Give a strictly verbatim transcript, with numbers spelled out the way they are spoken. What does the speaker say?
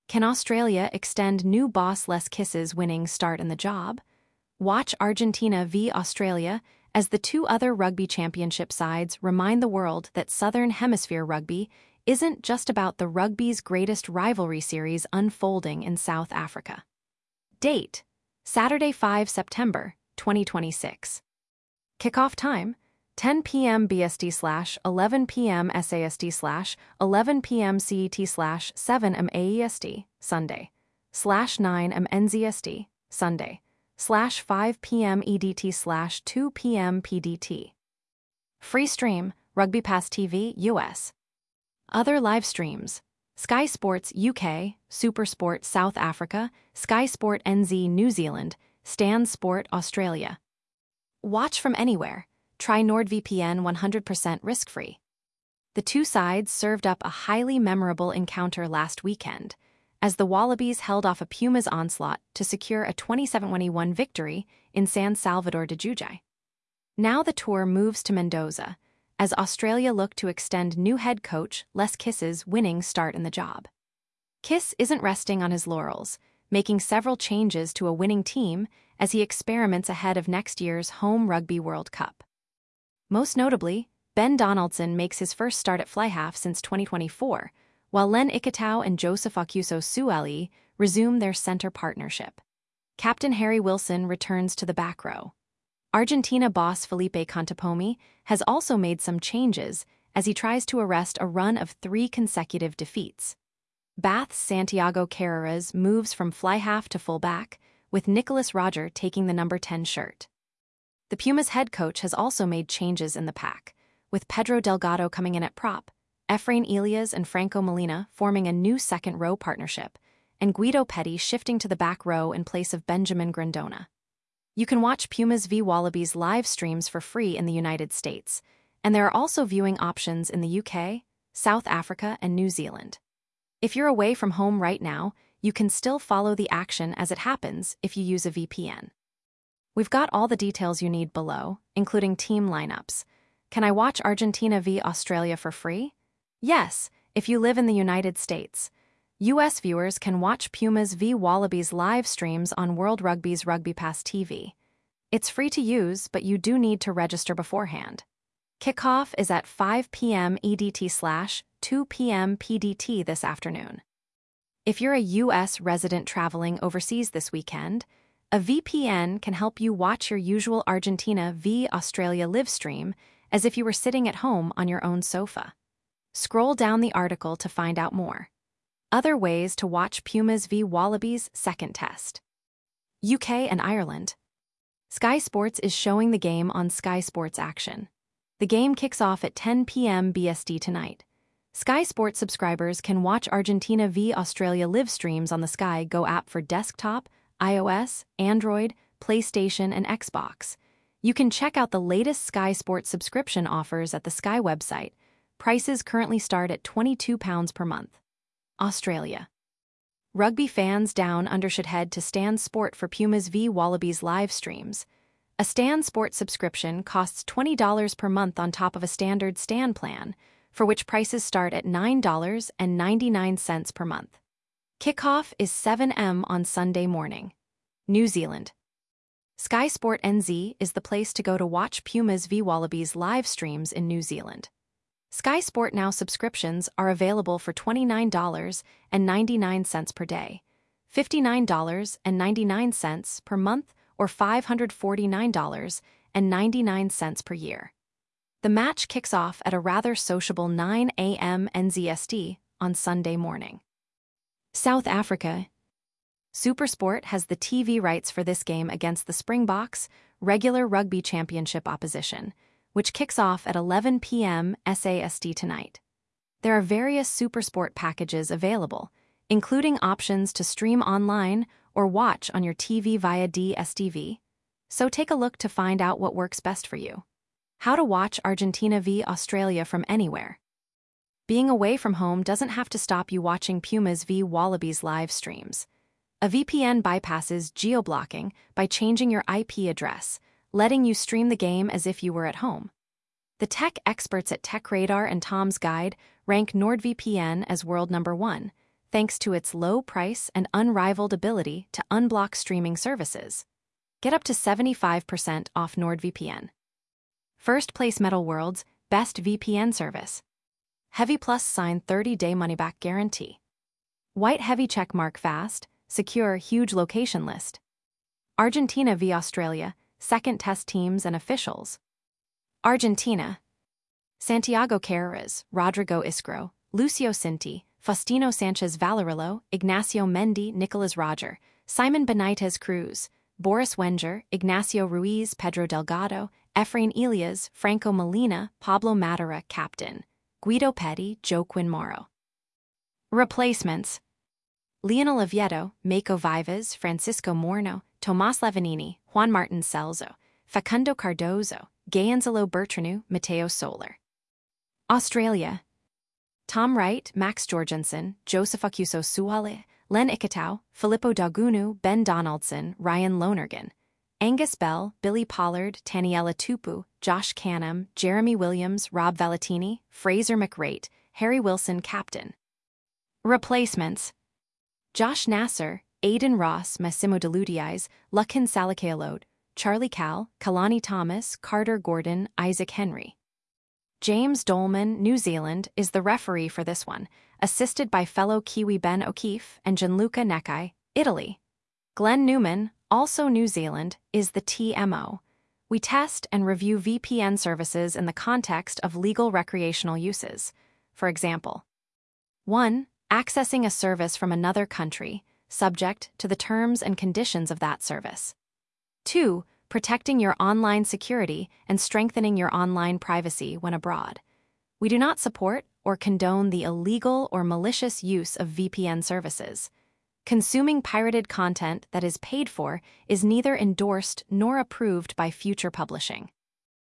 Can Australia extend new boss Les Kisses winning start in the job? Watch Argentina v Australia as the two other rugby championship sides remind the world that Southern Hemisphere rugby isn't just about the rugby's greatest rivalry series unfolding in South Africa. Date: Saturday, the fifth of September, twenty twenty-six. Kickoff time: ten p m B S T slash eleven p m S A S D slash eleven p m C E T slash seven m A E S T, Sunday, slash nine m N Z S D, Sunday, slash five p m E D T slash two p m P D T. Free stream, Rugby Pass T V, U S. Other live streams: Sky Sports U K, SuperSport South Africa, Sky Sport N Z New Zealand, Stan Sport Australia. Watch from anywhere. Try NordVPN one hundred percent risk-free. The two sides served up a highly memorable encounter last weekend, as the Wallabies held off a Pumas onslaught to secure a twenty-seven twenty-one victory in San Salvador de Jujuy. Now the tour moves to Mendoza, as Australia look to extend new head coach Les Kisses' winning start in the job. Kiss isn't resting on his laurels, making several changes to a winning team as he experiments ahead of next year's Home Rugby World Cup. Most notably, Ben Donaldson makes his first start at fly-half since twenty twenty-four, while Len Ikitau and Joseph Okuso-Suaalii resume their center partnership. Captain Harry Wilson returns to the back row. Argentina boss Felipe Contepomi has also made some changes as he tries to arrest a run of three consecutive defeats. Bath's Santiago Carreras moves from fly-half to full-back, with Nicholas Roger taking the number ten shirt. The Pumas head coach has also made changes in the pack, with Pedro Delgado coming in at prop, Efrain Elias and Franco Molina forming a new second-row partnership, and Guido Petty shifting to the back row in place of Benjamin Grandona. You can watch Pumas v Wallabies live streams for free in the United States, and there are also viewing options in the U K, South Africa, and New Zealand. If you're away from home right now, you can still follow the action as it happens if you use a V P N. We've got all the details you need below, including team lineups. Can I watch Argentina v Australia for free? Yes, if you live in the United States. U S viewers can watch Pumas v Wallabies live streams on World Rugby's Rugby Pass T V. It's free to use, but you do need to register beforehand. Kickoff is at five p m E D T slash two p m P D T this afternoon. If you're a U S resident traveling overseas this weekend, a V P N can help you watch your usual Argentina v Australia live stream as if you were sitting at home on your own sofa. Scroll down the article to find out more. Other ways to watch Pumas v Wallabies second test. U K and Ireland. Sky Sports is showing the game on Sky Sports Action. The game kicks off at ten p m B S T tonight. Sky Sports subscribers can watch Argentina v Australia live streams on the Sky Go app for desktop, iOS, Android, PlayStation, and Xbox. You can check out the latest Sky Sports subscription offers at the Sky website. Prices currently start at twenty-two pounds per month. Australia. Rugby fans down under should head to Stan Sport for Pumas v Wallabies live streams. A Stan Sport subscription costs twenty dollars per month on top of a standard Stan plan, for which prices start at nine dollars and ninety-nine cents per month. Kickoff is seven a m on Sunday morning. New Zealand. Sky Sport N Z is the place to go to watch Pumas v Wallabies live streams in New Zealand. Sky Sport Now subscriptions are available for twenty-nine dollars and ninety-nine cents per day, fifty-nine dollars and ninety-nine cents per month, or five hundred forty-nine dollars and ninety-nine cents per year. The match kicks off at a rather sociable nine a m N Z S D on Sunday morning. South Africa. SuperSport has the T V rights for this game against the Springboks, regular rugby championship opposition, which kicks off at eleven p m S A S D tonight. There are various SuperSport packages available, including options to stream online or watch on your T V via D S T V. So take a look to find out what works best for you. How to watch Argentina v Australia from anywhere. Being away from home doesn't have to stop you watching Pumas v Wallabies live streams. A V P N bypasses geo-blocking by changing your I P address, letting you stream the game as if you were at home. The tech experts at TechRadar and Tom's Guide rank NordVPN as world number one, thanks to its low price and unrivaled ability to unblock streaming services. Get up to seventy-five percent off NordVPN. First place MetalWorld's best V P N service. Heavy Plus signed thirty-day money-back guarantee. White Heavy checkmark fast, secure huge location list. Argentina v Australia, second test teams and officials. Argentina. Santiago Carreras, Rodrigo Isgro, Lucio Cinti, Faustino Sanchez Valerillo, Ignacio Mendy, Nicolas Roger, Simon Benitez Cruz, Boris Wenger, Ignacio Ruiz, Pedro Delgado, Efrain Elias, Franco Molina, Pablo Matera, captain. Guido Petty, Joaquin Morro. Replacements. Lionel Oviedo, Mako Vivas, Francisco Morno, Tomas Levanini, Juan Martin Celso, Facundo Cardozo, Gayenzalo Bertranu, Mateo Soler. Australia. Tom Wright, Max Jorgensen, Joseph Akuso Suale, Len Ikitau, Filippo Daugunu, Ben Donaldson, Ryan Lonergan. Angus Bell, Billy Pollard, Taniela Tupu, Josh Canham, Jeremy Williams, Rob Valentini, Fraser McRate, Harry Wilson, captain. Replacements. Josh Nasser, Aidan Ross, Massimo Deludiais, Lukin Salakailode, Charlie Cal, Kalani Thomas, Carter Gordon, Isaac Henry. James Dolman, New Zealand, is the referee for this one, assisted by fellow Kiwi Ben O'Keefe and Gianluca Nekai, Italy. Glenn Newman, also New Zealand, is the T M O. We test and review V P N services in the context of legal recreational uses. For example, one. Accessing a service from another country, subject to the terms and conditions of that service. two. Protecting your online security and strengthening your online privacy when abroad. We do not support or condone the illegal or malicious use of V P N services. Consuming pirated content that is paid for is neither endorsed nor approved by Future Publishing.